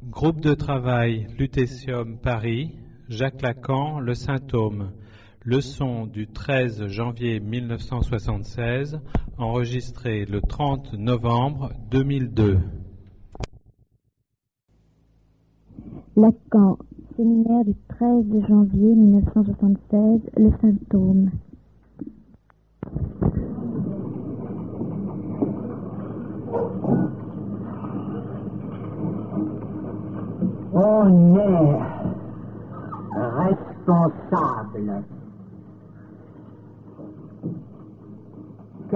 Groupe de travail Lutétium Paris, Jacques Lacan, Le Symptôme. Leçon du 13 janvier 1976, enregistrée le 30 novembre 2002. Lacan, séminaire du 13 janvier 1976, Le Symptôme. On est responsable que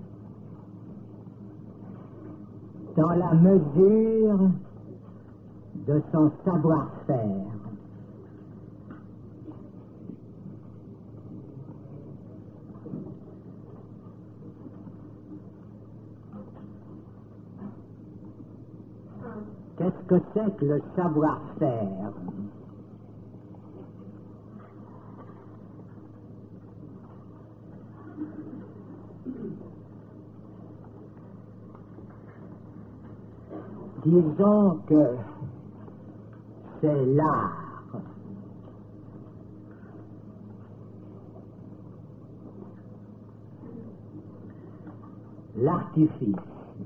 dans la mesure de son savoir-faire. Qu'est-ce que c'est que le savoir-faire? Disons que c'est l'art. L'artifice.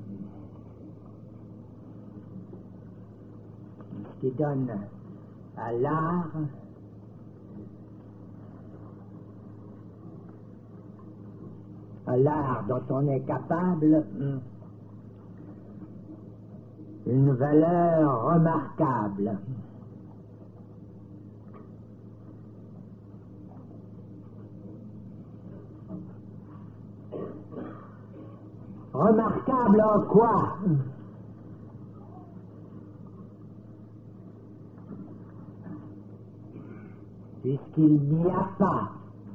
Qui donne à l'art dont on est capable une valeur remarquable. Remarquable en quoi? Puisqu'il n'y a pas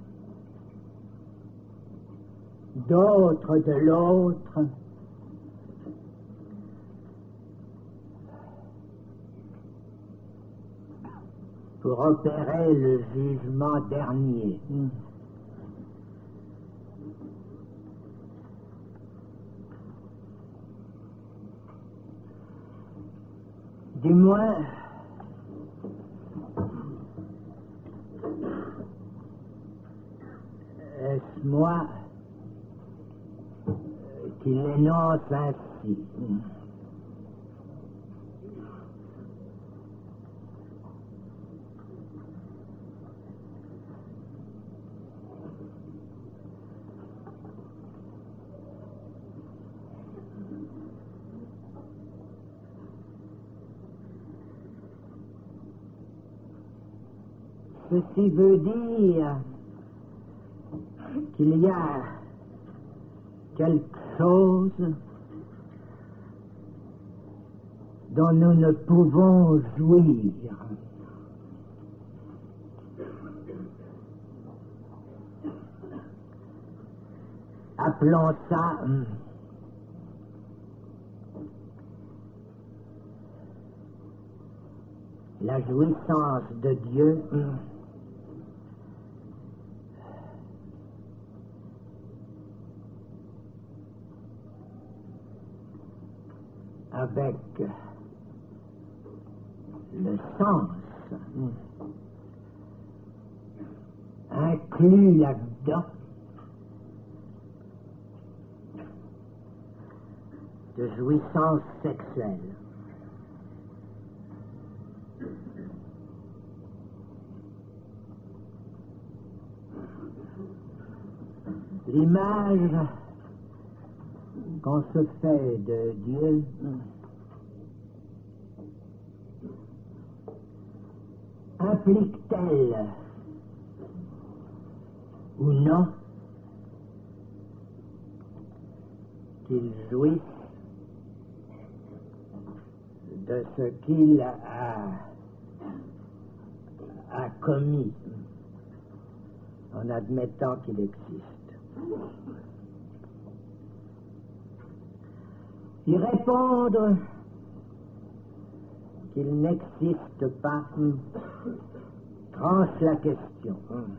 d'autre de l'autre pour opérer le jugement dernier. Du moins, est-ce moi qui l'énonce ainsi? Ceci veut dire qu'il y a quelque chose dont nous ne pouvons jouir. Appelons ça la jouissance de Dieu. Avec le sens inclus là-dedans de jouissance sexuelle. L'image qu'on se fait de Dieu implique-t-elle ou non qu'il jouisse de ce qu'il a commis en admettant qu'il existe? Y répondre qu'il n'existe pas tranche la question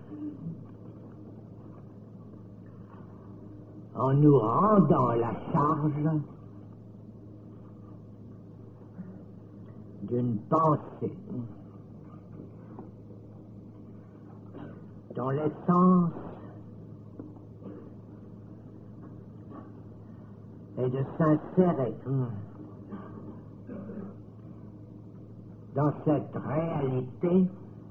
en nous rendant la charge d'une pensée dont l'essence est de s'insérer dans cette réalité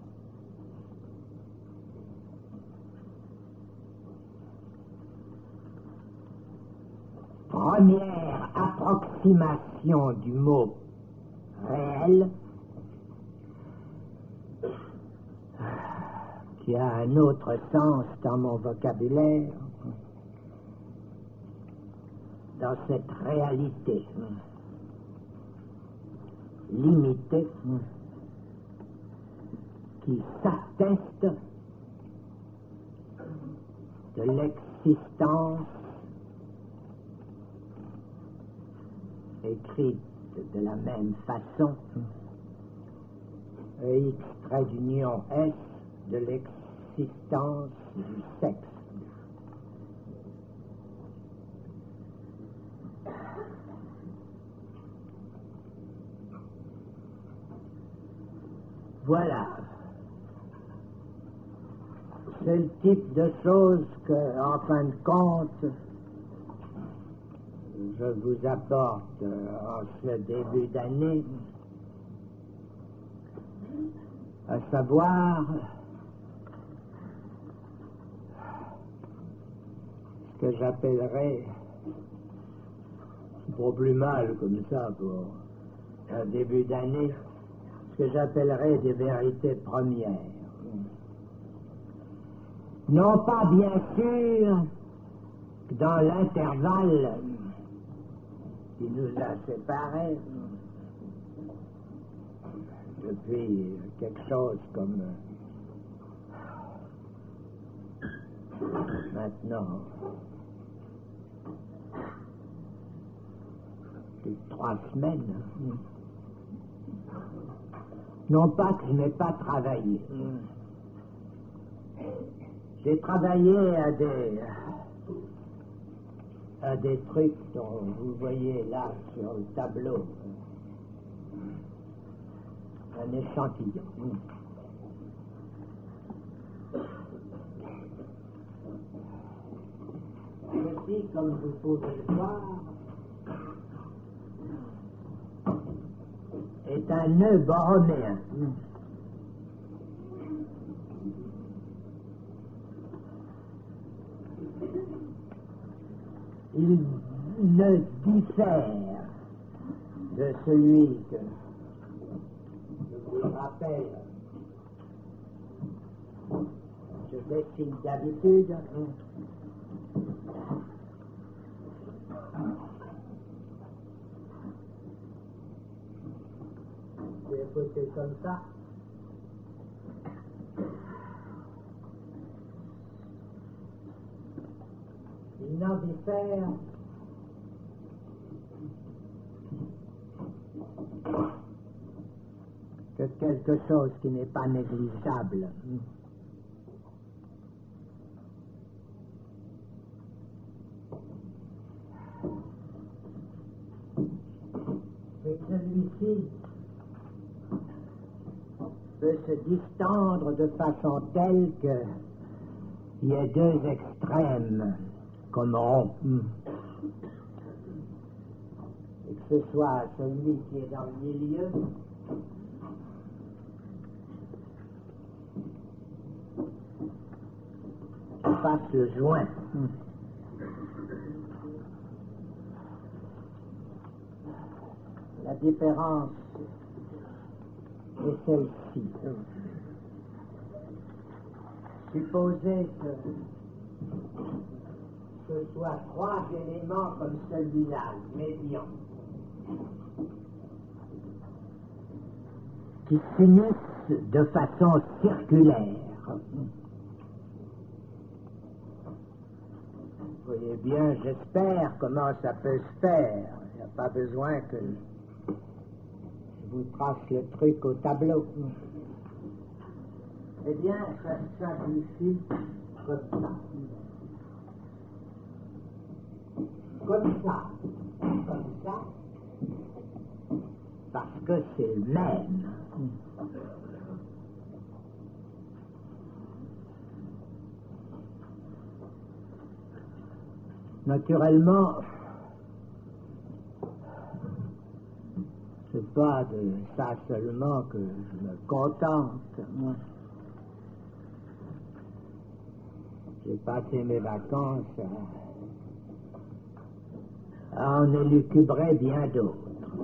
première approximation du mot réel qui a un autre sens dans mon vocabulaire, dans cette réalité limitée qui s'atteste de l'existence écrite de la même façon, X trait d'union S de l'existence du sexe. Voilà. C'est le type de choses que, en fin de compte, je vous apporte en ce début d'année, à savoir ce que j'appellerais, pas plus mal comme ça pour un début d'année, ce que j'appellerais des vérités premières. Non pas bien sûr que dans l'intervalle qui nous a séparés depuis quelque chose comme maintenant plus de 3 semaines. Non pas que je n'ai pas travaillé. J'ai travaillé à des trucs dont vous voyez là sur le tableau un échantillon. Ceci, comme vous pouvez le voir, est un nœud borroméen. Il ne diffère de celui que je vous le rappelle, je dessine d'habitude. Je vais poser comme ça. Il n'en diffère que quelque chose qui n'est pas négligeable. Et celui-ci peut se distendre de façon telle qu'il y ait 2 extrêmes comme rond. Et que ce soit celui qui est dans le milieu qui fasse le joint. La différence est celle-ci. Supposez que ce soit 3 éléments comme celui-là, médian, qui s'unissent de façon circulaire. Vous voyez bien, j'espère comment ça peut se faire. Il n'y a pas besoin que je vous trace le truc au tableau. Eh bien, ça se simplifie comme ça. Comme ça. parce que c'est le même. Naturellement, c'est pas de ça seulement que je me contente. J'ai passé mes vacances à en élucubrer bien d'autres.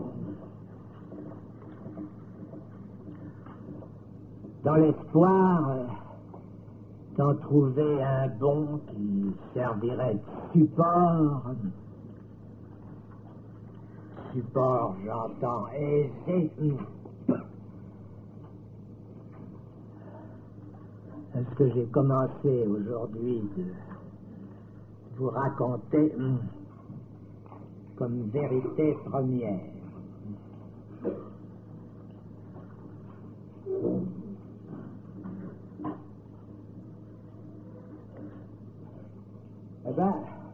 Dans l'espoir d'en trouver un bon qui servirait de support. Support, j'entends aisé. Est-ce que j'ai commencé aujourd'hui de vous raconter comme vérité première? Eh bien,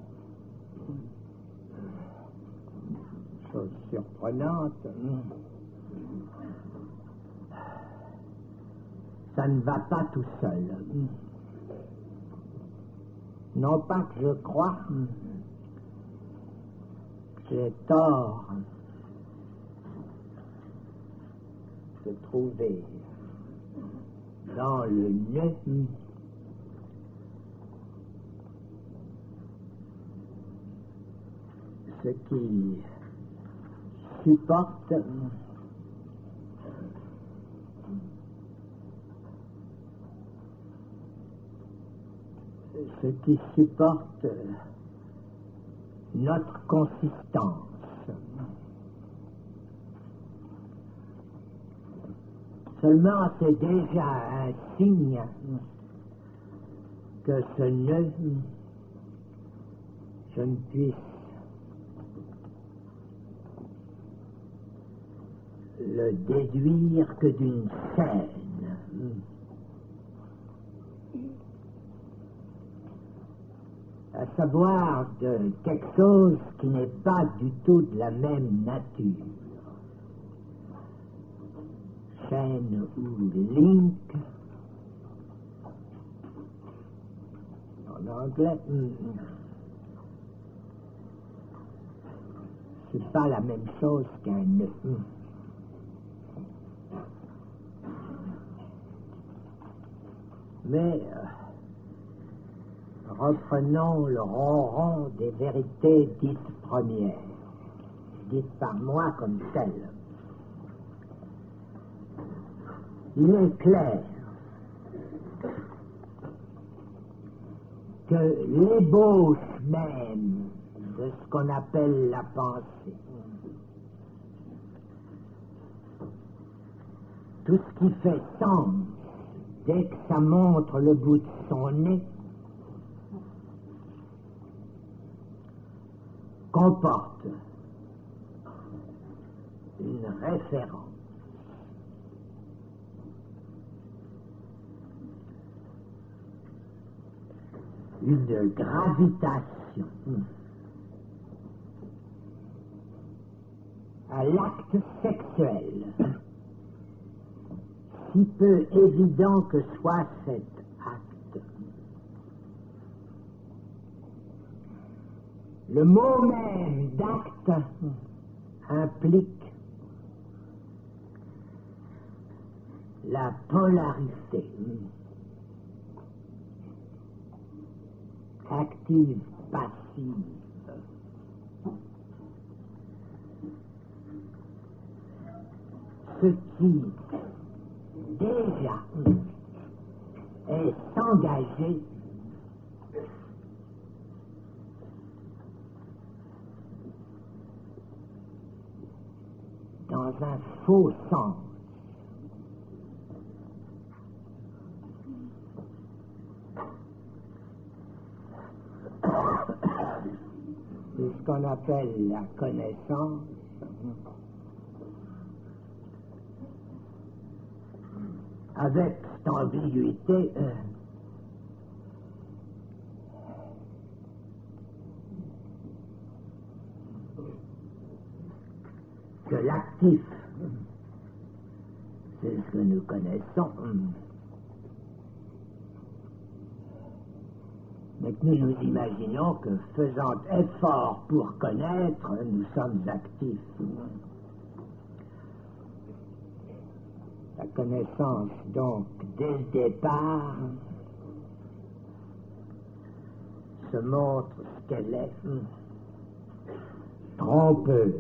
chose surprenante, ça ne va pas tout seul. Non pas que je crois que j'ai tort de trouver dans le nœud ce qui supporte notre consistance. Seulement, c'est déjà un signe que ce nœud, je ne puisse le déduire que d'une scène. À savoir de quelque chose qui n'est pas du tout de la même nature. Chaîne ou link, en anglais, c'est pas la même chose qu'un nœud. Mais reprenons le ronron des vérités dites premières, dites par moi comme telles. Il est clair que l'ébauche même de ce qu'on appelle la pensée, tout ce qui fait sens dès que ça montre le bout de son nez, comporte une référence. Une gravitation à l'acte sexuel, si peu évident que soit cet acte. Le mot même d'acte implique la polarité. Active, passive. Ce qui, déjà, est s'engager dans un faux sens. C'est ce qu'on appelle la connaissance. Avec cette ambiguïté, que l'actif C'est ce que nous connaissons. Mais que nous nous imaginons que, faisant effort pour connaître, nous sommes actifs. La connaissance, donc, dès le départ, se montre ce qu'elle est, trompeuse.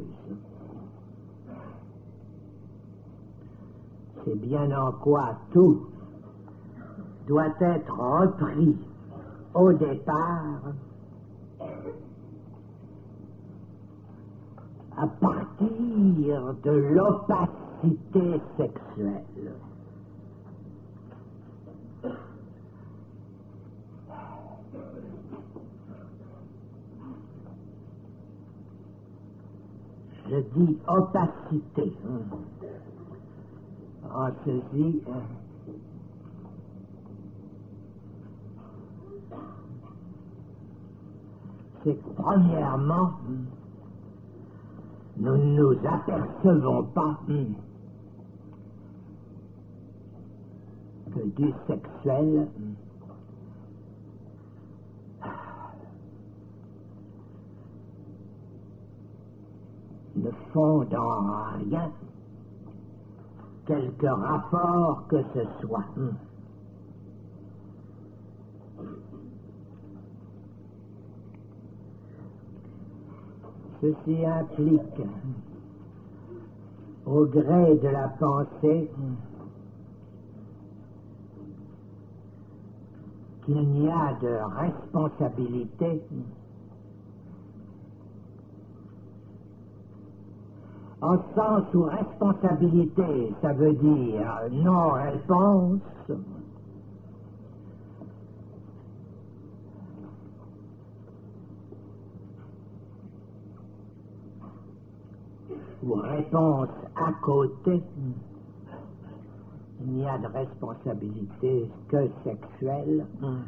C'est bien en quoi tout doit être repris au départ à partir de l'opacité sexuelle. Je dis opacité. En ceci, c'est que premièrement, nous ne nous apercevons pas que du sexuel ne fonde en rien quelque rapport que ce soit. Ceci implique, au gré de la pensée, qu'il n'y a de responsabilité en sens où responsabilité, ça veut dire non-réponse, ou réponse à côté, il n'y a de responsabilité que sexuelle,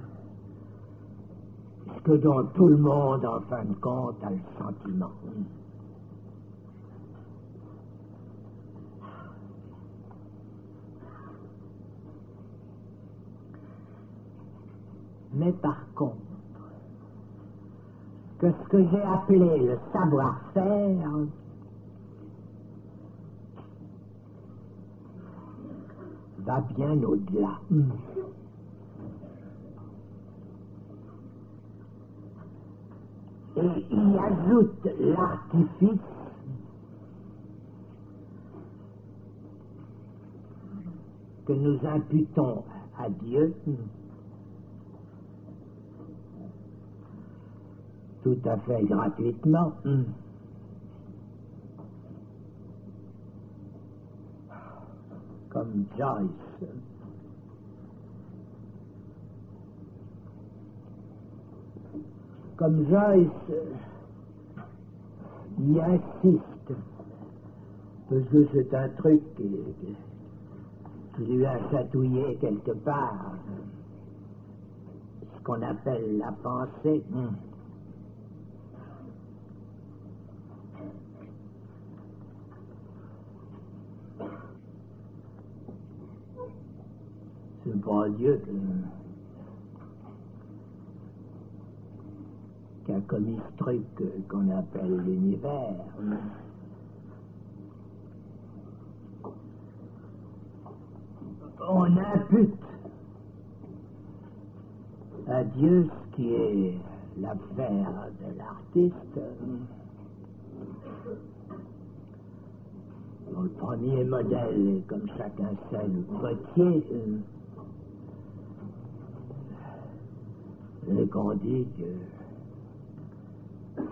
ce que dont tout le monde, en fin de compte, a le sentiment. Mais par contre, que ce que j'ai appelé le savoir-faire va bien au-delà. Et y ajoute l'artifice que nous imputons à Dieu tout à fait gratuitement. Comme Joyce. Comme Joyce y insiste, parce que c'est un truc qui lui a chatouillé quelque part, ce qu'on appelle la pensée. C'est pas Dieu qui a commis ce truc qu'on appelle l'univers. On impute à Dieu ce qui est l'affaire de l'artiste. Le premier modèle, comme chacun sait, le potier. Et qu'on dit que,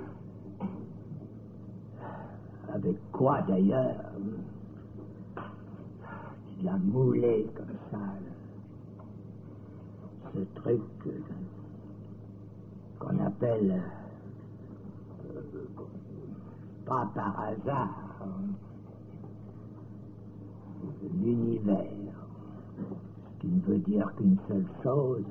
avec quoi d'ailleurs, il a moulé comme ça, ce truc qu'on appelle, pas par hasard, l'univers, ce qui ne veut dire qu'une seule chose,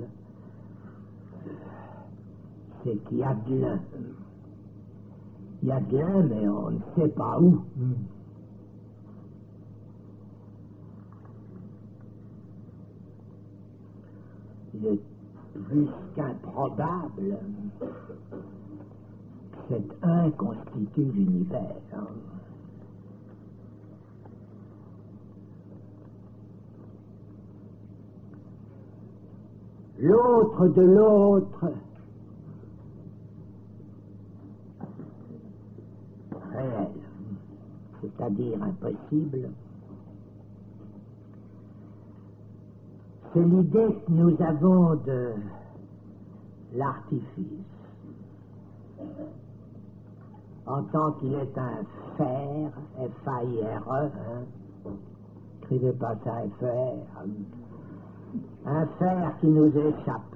c'est qu'il y a de l'un. Il y a de l'un, mais on ne sait pas où. est plus qu'improbable que cet un constitue l'univers. L'autre de l'autre, réel, c'est-à-dire impossible, c'est l'idée que nous avons de l'artifice, en tant qu'il est un fer, F-A-I-R-E, écrivez pas ça F-E-R, un fer qui nous échappe,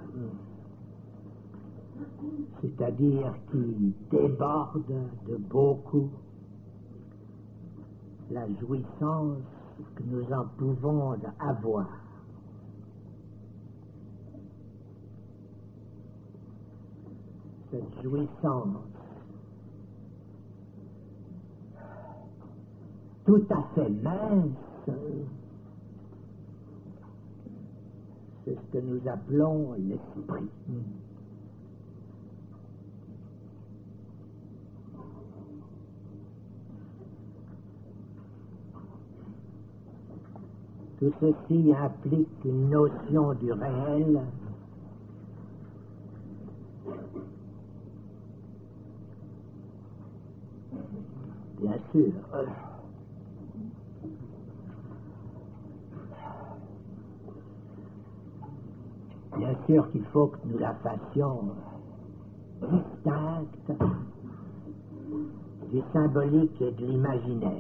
c'est-à-dire qui déborde de beaucoup la jouissance que nous en pouvons avoir. Cette jouissance tout à fait mince, c'est ce que nous appelons l'esprit. Tout ceci implique une notion du réel bien sûr. Bien sûr qu'il faut que nous la fassions distincte du symbolique et de l'imaginaire.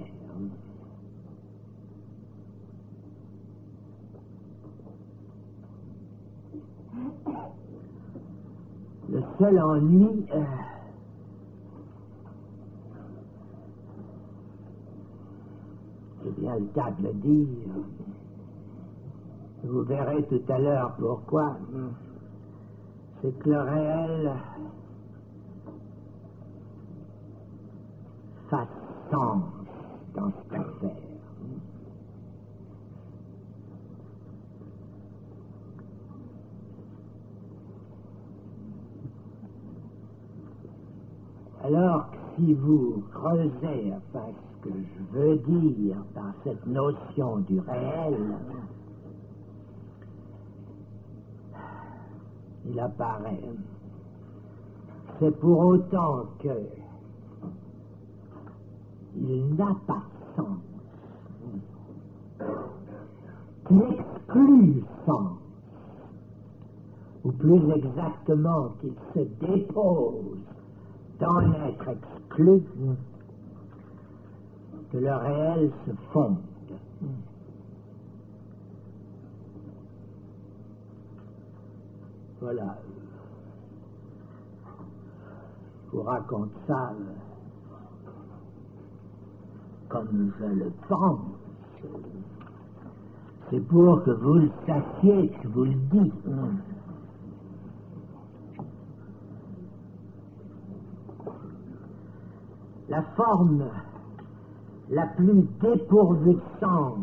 Le seul ennui, c'est bien le cas de le dire, vous verrez tout à l'heure pourquoi, c'est que le réel fasse sens dans cette affaire. Alors que si vous creusez, enfin, ce que je veux dire par cette notion du réel, il apparaît. C'est pour autant que il n'a pas de sens, qu'il exclut sens, ou plus exactement qu'il se dépose dans l'être exclu, que le réel se fonde. Voilà. Je vous raconte ça comme je le pense. C'est pour que vous le sachiez, que je vous le dis. La forme la plus dépourvue de sens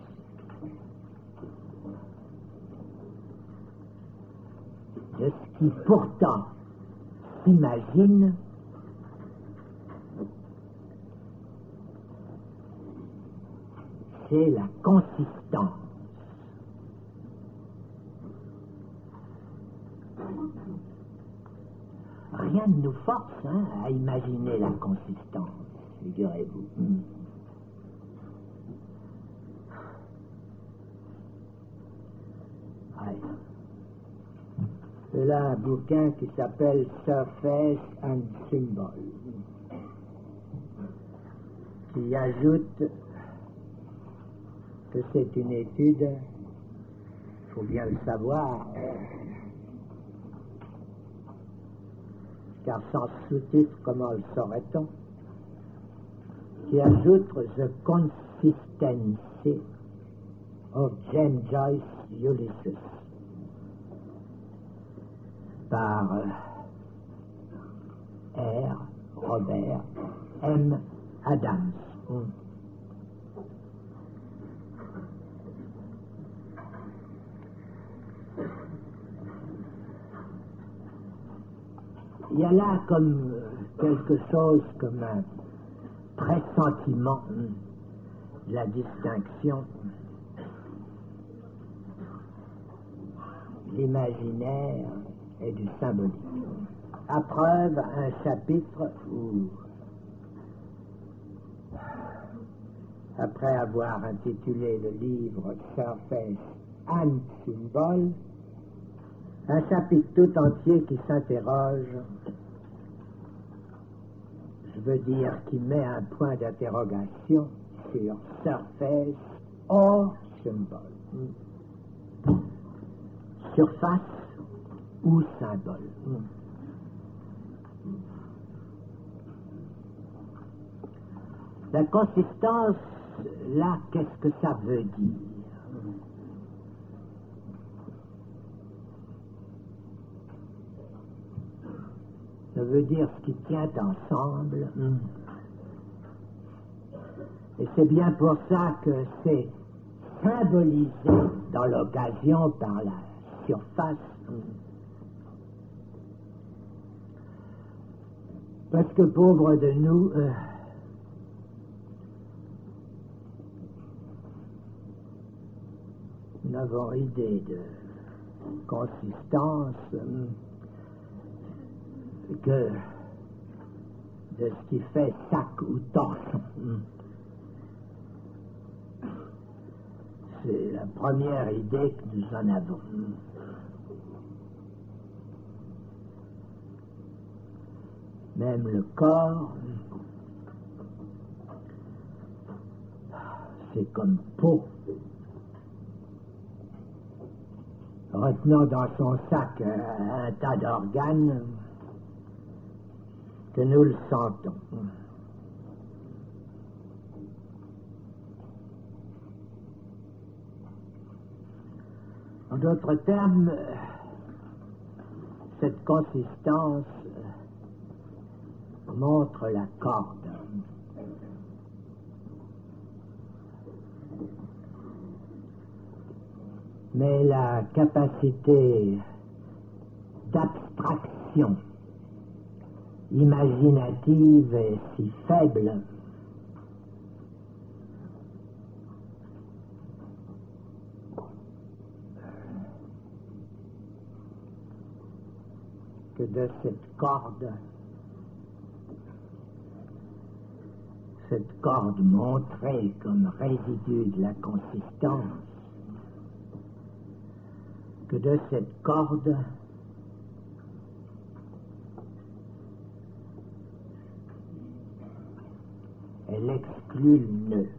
de ce qui pourtant s'imagine, c'est la consistance. Rien ne nous force à imaginer la consistance, figurez-vous. Ouais. C'est là un bouquin qui s'appelle Surface and Symbol, qui ajoute que c'est une étude, il faut bien le savoir, car sans sous-titre, comment le saurait-on, qui ajoute The Consistency of James Joyce Ulysses par R. Robert M. Adams. il y a là comme quelque chose, comme un pressentiment de la distinction, l'imaginaire et du symbolique. À preuve, un chapitre où, après avoir intitulé le livre Surface and Symbol, un chapitre tout entier qui s'interroge, je veux dire qui met un point d'interrogation sur surface or symbole. Surface ou symbole. La consistance, là, qu'est-ce que ça veut dire? Ça veut dire ce qui tient ensemble. Et c'est bien pour ça que c'est symbolisé dans l'occasion par la surface. Parce que pauvre de nous, nous avons idée de consistance que de ce qui fait sac ou torse. C'est la première idée que nous en avons. Même le corps, c'est comme peau. Retenant dans son sac un tas d'organes que nous le sentons. En d'autres termes, cette consistance montre la corde. Mais la capacité d'abstraction imaginative est si faible que de cette corde montrée comme résidu de la consistance, que de cette corde elle exclut le nœud.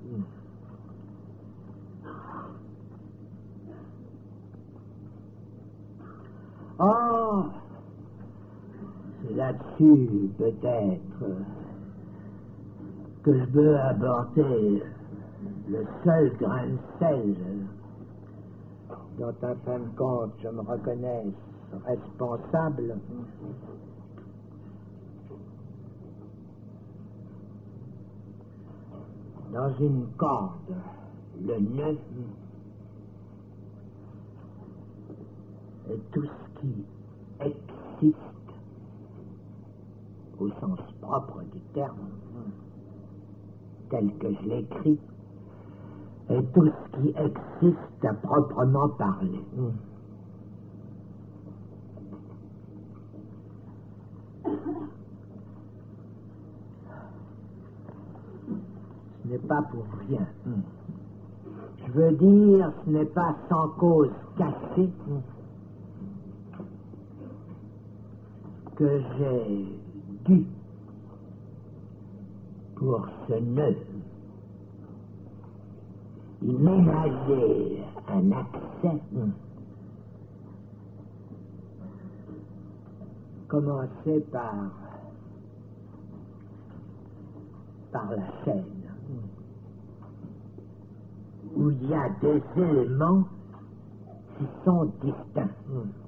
Oh, c'est là-dessus peut-être que je veux aborder le seul grain de sel dont, en fin de compte, je me reconnais responsable. Dans une corde, le nœud est tout ce qui existe au sens propre du terme, tel que je l'écris, et tout ce qui existe à proprement parler. Ce n'est pas pour rien. Je veux dire, ce n'est pas sans cause cachée que j'ai dû, pour ce nœud, y ménager un accès, commencer par la chaîne, où il y a des éléments qui sont distincts.